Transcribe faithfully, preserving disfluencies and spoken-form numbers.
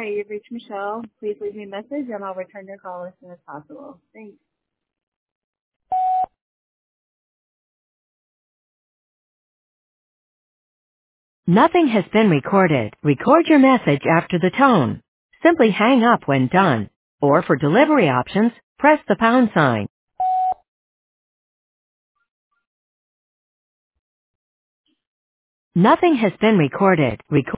Hi, you've reached Michelle. Please leave me a message and I'll return your call as soon as possible. Thanks. Nothing has been recorded. Record your message after the tone. Simply hang up when done. Or for delivery options, press the pound sign. Nothing has been recorded. Record